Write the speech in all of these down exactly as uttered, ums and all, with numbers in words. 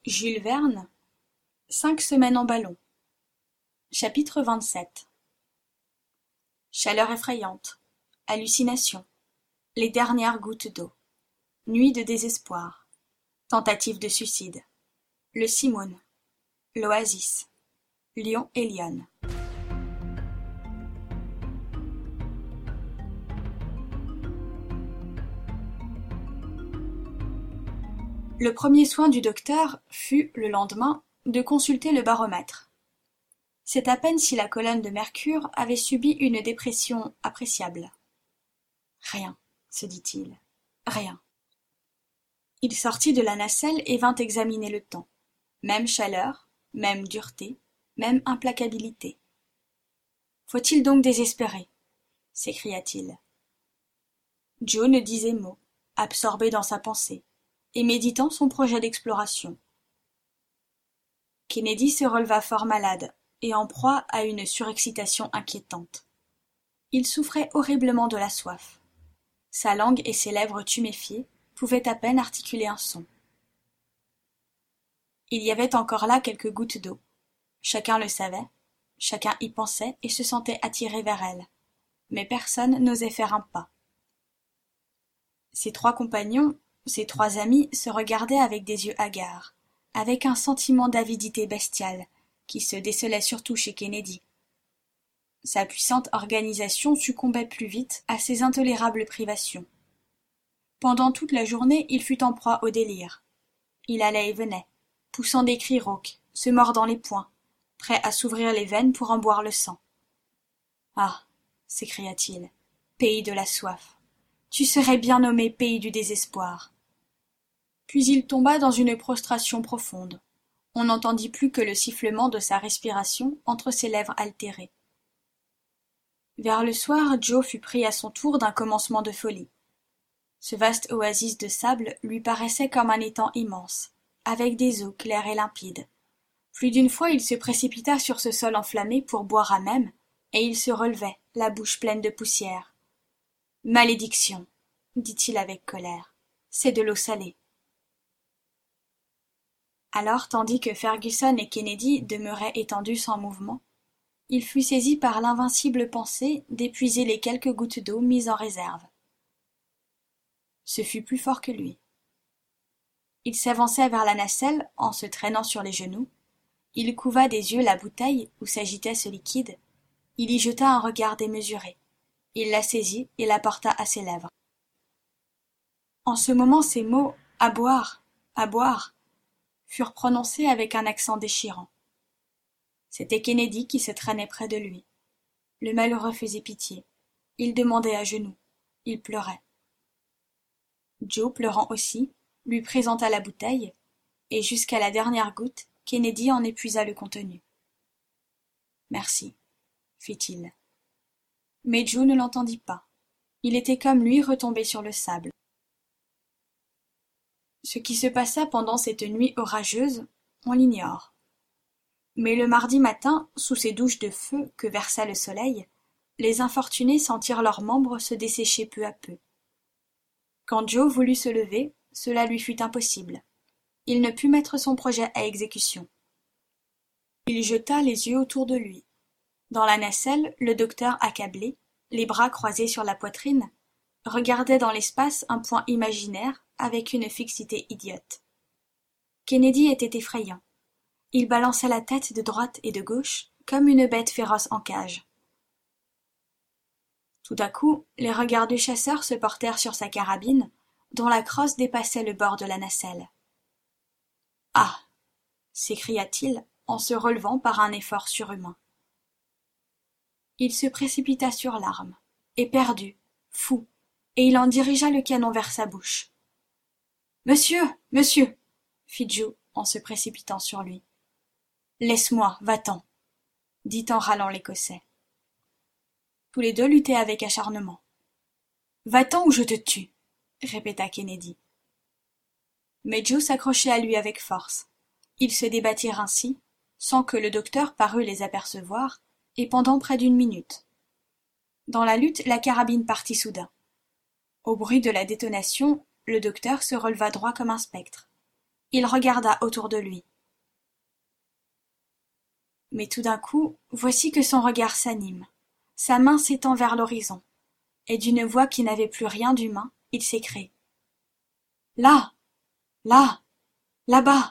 Jules Verne, Cinq semaines en ballon. Chapitre vingt-sept. Chaleur effrayante, hallucination, les dernières gouttes d'eau, nuit de désespoir, tentative de suicide, le Simoun, l'Oasis, Lion et Lionne. Le premier soin du docteur fut, le lendemain, de consulter le baromètre. C'est à peine si la colonne de mercure avait subi une dépression appréciable. Rien, se dit-il, rien. Il sortit de la nacelle et vint examiner le temps. Même chaleur, même dureté, même implacabilité. Faut-il donc désespérer? S'écria-t-il. Joe ne disait mot, absorbé dans sa pensée, et méditant son projet d'exploration. Kennedy se releva fort malade, et en proie à une surexcitation inquiétante. Il souffrait horriblement de la soif. Sa langue et ses lèvres tuméfiées pouvaient à peine articuler un son. Il y avait encore là quelques gouttes d'eau. Chacun le savait, chacun y pensait et se sentait attiré vers elle, mais personne n'osait faire un pas. Ses trois compagnons, ses trois amis, se regardaient avec des yeux hagards, avec un sentiment d'avidité bestiale, qui se décelait surtout chez Kennedy. Sa puissante organisation succombait plus vite à ces intolérables privations. Pendant toute la journée, il fut en proie au délire. Il allait et venait, poussant des cris rauques, se mordant les poings, prêt à s'ouvrir les veines pour en boire le sang. « Ah !» s'écria-t-il, « pays de la soif, tu serais bien nommé pays du désespoir. » Puis il tomba dans une prostration profonde. On n'entendit plus que le sifflement de sa respiration entre ses lèvres altérées. Vers le soir, Joe fut pris à son tour d'un commencement de folie. Ce vaste oasis de sable lui paraissait comme un étang immense, avec des eaux claires et limpides. Plus d'une fois il se précipita sur ce sol enflammé pour boire à même, et il se relevait, la bouche pleine de poussière. « Malédiction !» dit-il avec colère. « C'est de l'eau salée. » Alors, tandis que Fergusson et Kennedy demeuraient étendus sans mouvement, il fut saisi par l'invincible pensée d'épuiser les quelques gouttes d'eau mises en réserve. Ce fut plus fort que lui. Il s'avança vers la nacelle en se traînant sur les genoux. Il couva des yeux la bouteille où s'agitait ce liquide. Il y jeta un regard démesuré. Il la saisit et la porta à ses lèvres. En ce moment, ces mots « à boire, à boire » furent prononcés avec un accent déchirant. C'était Kennedy qui se traînait près de lui. Le malheureux faisait pitié. Il demandait à genoux. Il pleurait. Joe, pleurant aussi, lui présenta la bouteille, et jusqu'à la dernière goutte, Kennedy en épuisa le contenu. « Merci, » fit-il. Mais Joe ne l'entendit pas. Il était comme lui retombé sur le sable. Ce qui se passa pendant cette nuit orageuse, on l'ignore. Mais le mardi matin, sous ces douches de feu que versa le soleil, les infortunés sentirent leurs membres se dessécher peu à peu. Quand Joe voulut se lever, cela lui fut impossible. Il ne put mettre son projet à exécution. Il jeta les yeux autour de lui. Dans la nacelle, le docteur accablé, les bras croisés sur la poitrine, regardait dans l'espace un point imaginaire avec une fixité idiote. Kennedy était effrayant. Il balançait la tête de droite et de gauche comme une bête féroce en cage. Tout à coup, les regards du chasseur se portèrent sur sa carabine, dont la crosse dépassait le bord de la nacelle. « Ah !» s'écria-t-il en se relevant par un effort surhumain. Il se précipita sur l'arme, éperdu, fou, et il en dirigea le canon vers sa bouche. « Monsieur, monsieur !» fit Joe en se précipitant sur lui. « Laisse-moi, va-t'en !» dit en râlant l'Écossais. Tous les deux luttaient avec acharnement. « Va-t'en ou je te tue !» répéta Kennedy. Mais Joe s'accrochait à lui avec force. Ils se débattirent ainsi, sans que le docteur parût les apercevoir, et pendant près d'une minute. Dans la lutte, la carabine partit soudain. Au bruit de la détonation, le docteur se releva droit comme un spectre. Il regarda autour de lui. Mais tout d'un coup, voici que son regard s'anime. Sa main s'étend vers l'horizon, et d'une voix qui n'avait plus rien d'humain, il s'écrie. Là! Là! Là-bas!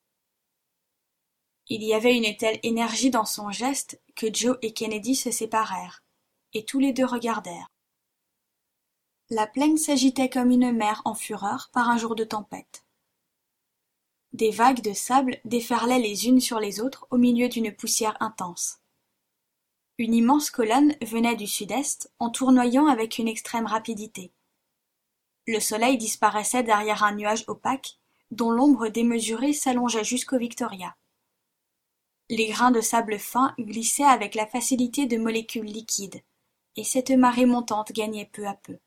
Il y avait une telle énergie dans son geste que Joe et Kennedy se séparèrent, et tous les deux regardèrent. La plaine s'agitait comme une mer en fureur par un jour de tempête. Des vagues de sable déferlaient les unes sur les autres au milieu d'une poussière intense. Une immense colonne venait du sud-est en tournoyant avec une extrême rapidité. Le soleil disparaissait derrière un nuage opaque dont l'ombre démesurée s'allongeait jusqu'au Victoria. Les grains de sable fin glissaient avec la facilité de molécules liquides, et cette marée montante gagnait peu à peu.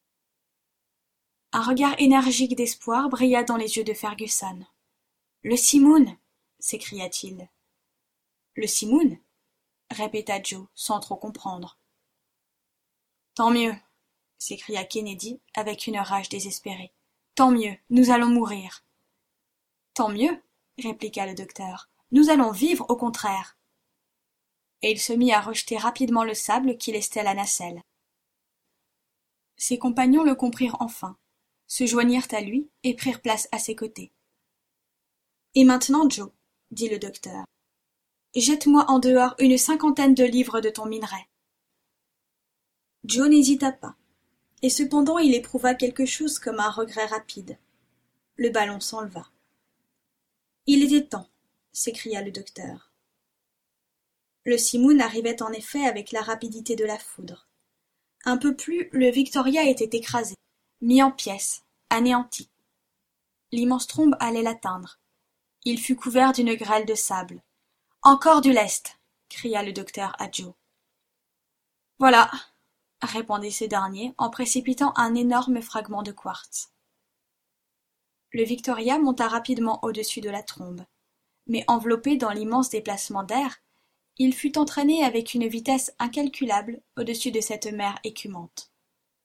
Un regard énergique d'espoir brilla dans les yeux de Fergusson. « Le Simoun !» s'écria-t-il. « Le Simoun !» répéta Joe, sans trop comprendre. « Tant mieux !» s'écria Kennedy avec une rage désespérée. « Tant mieux, nous allons mourir. »« Tant mieux !» répliqua le docteur. « Nous allons vivre, au contraire. » Et il se mit à rejeter rapidement le sable qui lestait la nacelle. Ses compagnons le comprirent enfin, se joignirent à lui et prirent place à ses côtés. « Et maintenant, Joe, dit le docteur, jette-moi en dehors une cinquantaine de livres de ton minerai. » Joe n'hésita pas, et cependant il éprouva quelque chose comme un regret rapide. Le ballon s'enleva. « Il était temps, » s'écria le docteur. Le Simoun arrivait en effet avec la rapidité de la foudre. Un peu plus, le Victoria était écrasé, mis en pièces, anéanti. L'immense trombe allait l'atteindre. Il fut couvert d'une grêle de sable. « Encore du lest !» cria le docteur à Joe. « Voilà !» répondit ce dernier en précipitant un énorme fragment de quartz. Le Victoria monta rapidement au-dessus de la trombe, mais enveloppé dans l'immense déplacement d'air, il fut entraîné avec une vitesse incalculable au-dessus de cette mer écumante.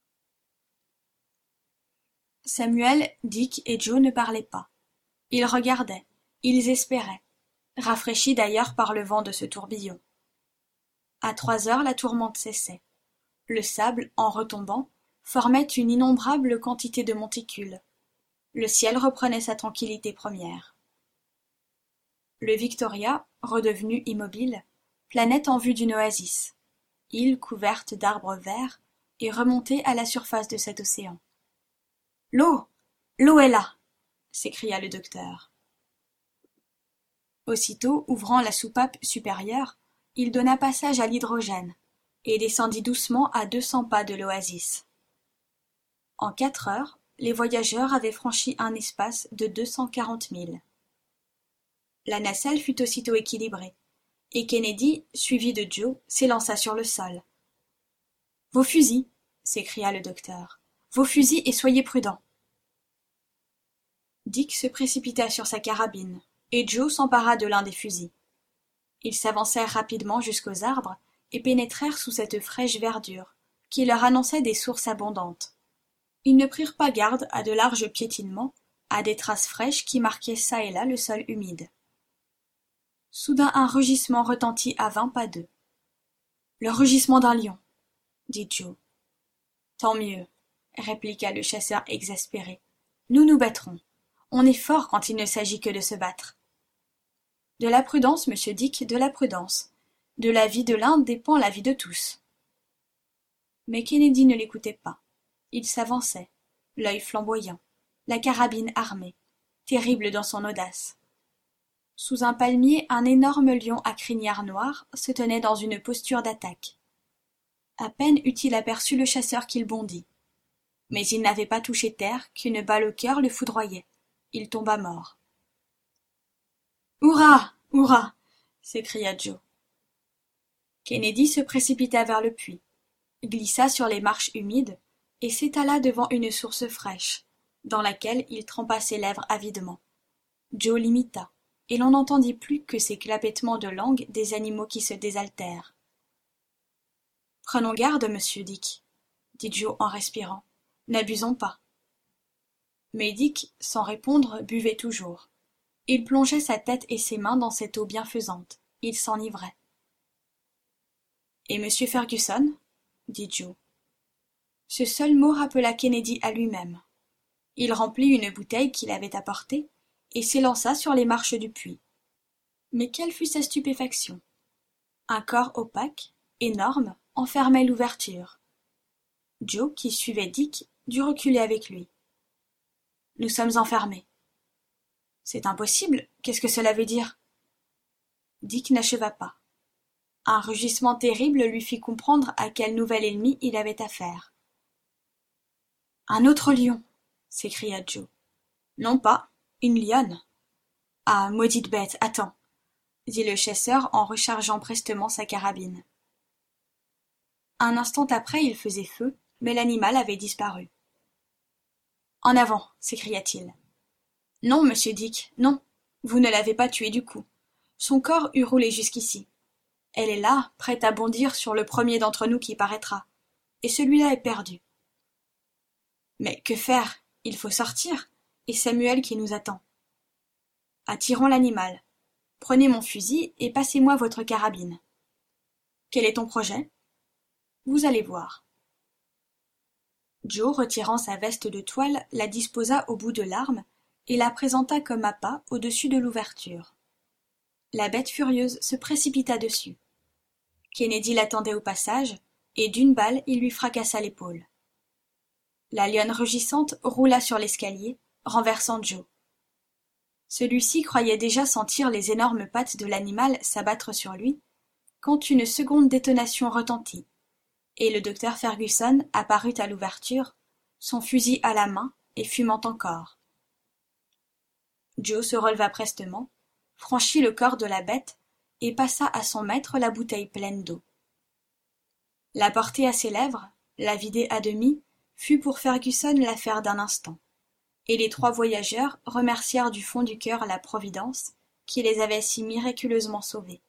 Samuel, Dick et Joe ne parlaient pas. Ils regardaient, ils espéraient, rafraîchis d'ailleurs par le vent de ce tourbillon. À trois heures, la tourmente cessait. Le sable, en retombant, formait une innombrable quantité de monticules. Le ciel reprenait sa tranquillité première. Le Victoria, redevenu immobile, planait en vue d'une oasis, île couverte d'arbres verts et remontée à la surface de cet océan. « L'eau ! L'eau est là !» s'écria le docteur. Aussitôt, ouvrant la soupape supérieure, il donna passage à l'hydrogène et descendit doucement à deux cents pas de l'oasis. En quatre heures, les voyageurs avaient franchi un espace de deux cent quarante milles. La nacelle fut aussitôt équilibrée, et Kennedy, suivi de Joe, s'élança sur le sol. « Vos fusils !» s'écria le docteur. « Vos fusils et soyez prudents !» Dick se précipita sur sa carabine, et Joe s'empara de l'un des fusils. Ils s'avancèrent rapidement jusqu'aux arbres et pénétrèrent sous cette fraîche verdure, qui leur annonçait des sources abondantes. Ils ne prirent pas garde à de larges piétinements, à des traces fraîches qui marquaient çà et là le sol humide. Soudain un rugissement retentit à vingt pas d'eux. « Le rugissement d'un lion !» dit Joe. « Tant mieux, » répliqua le chasseur exaspéré. « Nous nous battrons. On est fort quand il ne s'agit que de se battre. » « De la prudence, monsieur Dick, de la prudence. De la vie de l'un dépend la vie de tous. » Mais Kennedy ne l'écoutait pas. Il s'avançait, l'œil flamboyant, la carabine armée, terrible dans son audace. Sous un palmier, un énorme lion à crinière noire se tenait dans une posture d'attaque. À peine eut-il aperçu le chasseur qu'il bondit. Mais il n'avait pas touché terre qu'une balle au cœur le foudroyait. Il tomba mort. « Hurrah! Hurrah !» s'écria Joe. Kennedy se précipita vers le puits, glissa sur les marches humides et s'étala devant une source fraîche, dans laquelle il trempa ses lèvres avidement. Joe l'imita, et l'on n'entendit plus que ces clapettements de langue des animaux qui se désaltèrent. « Prenons garde, monsieur Dick, dit Joe en respirant. « N'abusons pas. » Mais Dick, sans répondre, buvait toujours. Il plongeait sa tête et ses mains dans cette eau bienfaisante. Il s'enivrait. « Et monsieur Fergusson » dit Joe. Ce seul mot rappela Kennedy à lui-même. Il remplit une bouteille qu'il avait apportée et s'élança sur les marches du puits. Mais quelle fut sa stupéfaction! Un corps opaque, énorme, enfermait l'ouverture. Joe, qui suivait Dick, dut reculer avec lui. « Nous sommes enfermés. »« C'est impossible. Qu'est-ce que cela veut dire ?» Dick n'acheva pas. Un rugissement terrible lui fit comprendre à quel nouvel ennemi il avait affaire. « Un autre lion !» s'écria Joe. « Non pas, une lionne. »« Ah, maudite bête, attends !» dit le chasseur en rechargeant prestement sa carabine. Un instant après il faisait feu, mais l'animal avait disparu. « En avant !» s'écria-t-il. « Non, monsieur Dick, non, vous ne l'avez pas tué du coup. Son corps eût roulé jusqu'ici. Elle est là, prête à bondir sur le premier d'entre nous qui paraîtra, et celui-là est perdu. » « Mais que faire? Il faut sortir, et Samuel qui nous attend. »« Attirons l'animal. Prenez mon fusil et passez-moi votre carabine. »« Quel est ton projet? » ?»« Vous allez voir. » Joe, retirant sa veste de toile, la disposa au bout de l'arme et la présenta comme appât au-dessus de l'ouverture. La bête furieuse se précipita dessus. Kennedy l'attendait au passage, et d'une balle il lui fracassa l'épaule. La lionne rugissante roula sur l'escalier, renversant Joe. Celui-ci croyait déjà sentir les énormes pattes de l'animal s'abattre sur lui, quand une seconde détonation retentit, et le docteur Fergusson apparut à l'ouverture, son fusil à la main et fumant encore. Joe se releva prestement, franchit le corps de la bête et passa à son maître la bouteille pleine d'eau. La porter à ses lèvres, la vider à demi, fut pour Fergusson l'affaire d'un instant, et les trois voyageurs remercièrent du fond du cœur la Providence qui les avait si miraculeusement sauvés.